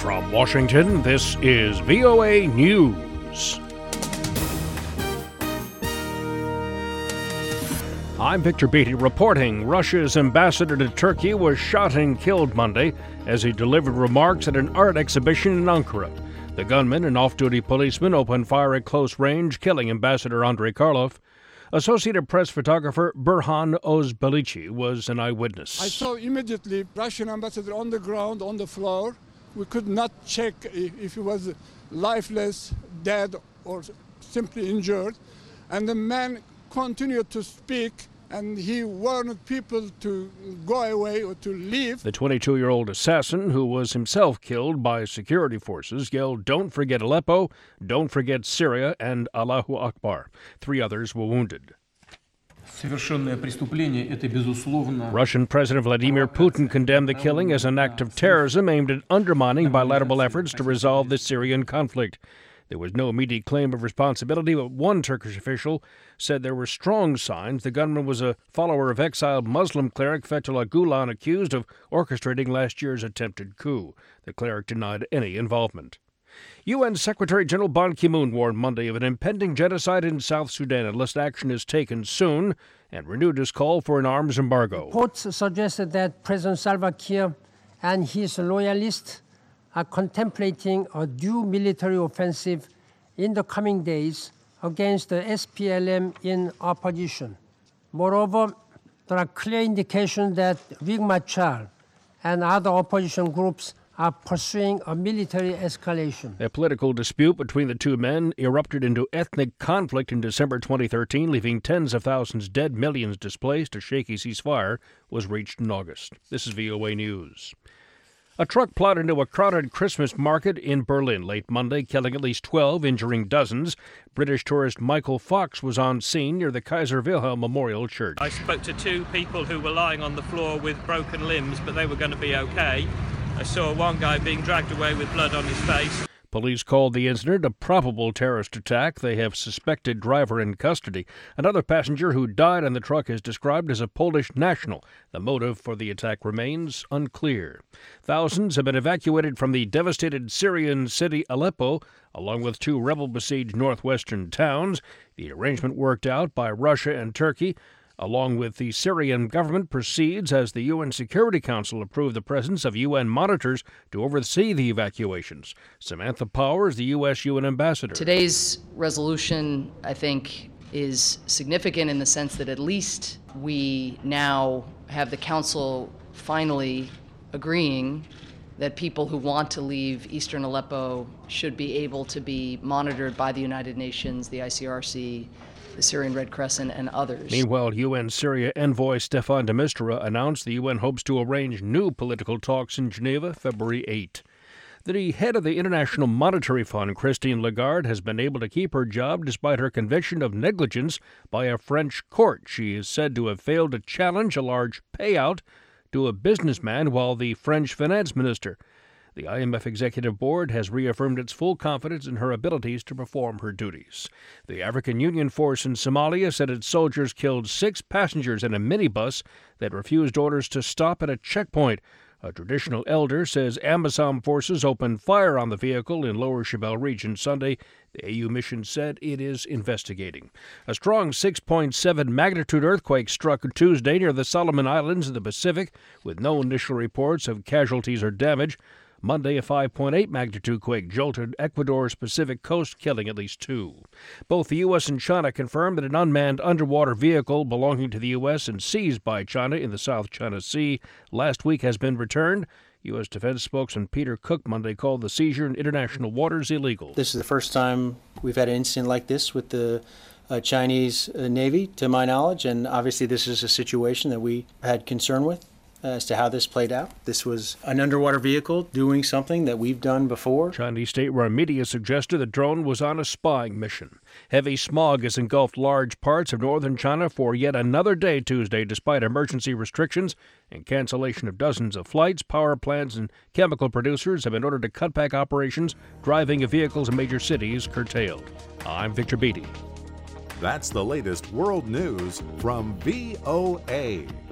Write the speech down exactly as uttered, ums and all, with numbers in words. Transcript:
From Washington, this is V O A News. I'm Victor Beatty reporting Russia's ambassador to Turkey was shot and killed Monday as he delivered remarks at an art exhibition in Ankara. The gunman, an off-duty policeman, opened fire at close range, killing Ambassador Andrei Karlov. Associated Press photographer Burhan Ozbelici was an eyewitness. I saw immediately Russian ambassador on the ground, on the floor. We could not check if he was lifeless, dead, or simply injured. And the man continued to speak, and he warned people to go away or to leave. The twenty-two-year-old assassin, who was himself killed by security forces, yelled, "Don't forget Aleppo, don't forget Syria," and Allahu Akbar. Three others were wounded. Russian President Vladimir Putin condemned the killing as an act of terrorism aimed at undermining bilateral efforts to resolve the Syrian conflict. There was no immediate claim of responsibility, but one Turkish official said there were strong signs the gunman was a follower of exiled Muslim cleric Fethullah Gulen, accused of orchestrating last year's attempted coup. The cleric denied any involvement. U N Secretary General Ban Ki-moon warned Monday of an impending genocide in South Sudan unless action is taken soon, and renewed his call for an arms embargo. Reports suggested that President Salva Kiir and his loyalists are contemplating a new military offensive in the coming days against the S P L M in opposition. Moreover, there are clear indications that Riek Machar and other opposition groups are pursuing a military escalation. A political dispute between the two men erupted into ethnic conflict in December twenty thirteen, leaving tens of thousands dead, millions displaced. A shaky ceasefire was reached in August. This is V O A News. A truck plowed into a crowded Christmas market in Berlin late Monday, killing at least twelve, injuring dozens. British tourist Michael Fox was on scene near the Kaiser Wilhelm Memorial Church. I spoke to two people who were lying on the floor with broken limbs, but they were going to be okay. I saw one guy being dragged away with blood on his face. Police called the incident a probable terrorist attack. They have suspected driver in custody. Another passenger who died on the truck is described as a Polish national. The motive for the attack remains unclear. Thousands have been evacuated from the devastated Syrian city Aleppo, along with two rebel-besieged northwestern towns. The arrangement worked out by Russia and Turkey, along with the Syrian government, proceeds as the U N Security Council approved the presence of U N monitors to oversee the evacuations. Samantha Power is the U S U N ambassador. Today's resolution, I think, is significant in the sense that at least we now have the Council finally agreeing that people who want to leave eastern Aleppo should be able to be monitored by the United Nations, the I C R C, the Syrian Red Crescent, and others. Meanwhile, U N Syria envoy Stefan de Mistura announced the U N hopes to arrange new political talks in Geneva February eighth. The head of the International Monetary Fund, Christine Lagarde, has been able to keep her job despite her conviction of negligence by a French court. She is said to have failed to challenge a large payout to a businessman while the French finance minister. The I M F Executive Board has reaffirmed its full confidence in her abilities to perform her duties. The African Union Force in Somalia said its soldiers killed six passengers in a minibus that refused orders to stop at a checkpoint. A traditional elder says AMISOM forces opened fire on the vehicle in Lower Shabelle region Sunday. The A U mission said it is investigating. A strong six point seven magnitude earthquake struck Tuesday near the Solomon Islands in the Pacific, with no initial reports of casualties or damage. Monday, a five point eight magnitude quake jolted Ecuador's Pacific coast, killing at least two. Both the U S and China confirmed that an unmanned underwater vehicle belonging to the U S and seized by China in the South China Sea last week has been returned. U S Defense spokesman Peter Cook Monday called the seizure in international waters illegal. This is the first time we've had an incident like this with the uh, Chinese uh, Navy, to my knowledge, and obviously this is a situation that we had concern with as to how this played out. This was an underwater vehicle doing something that we've done before. Chinese state-run media suggested the drone was on a spying mission. Heavy smog has engulfed large parts of northern China for yet another day Tuesday, despite emergency restrictions and cancellation of dozens of flights. Power plants and chemical producers have been ordered to cut back operations, driving of vehicles in major cities curtailed. I'm Victor Beatty. That's the latest world news from V O A.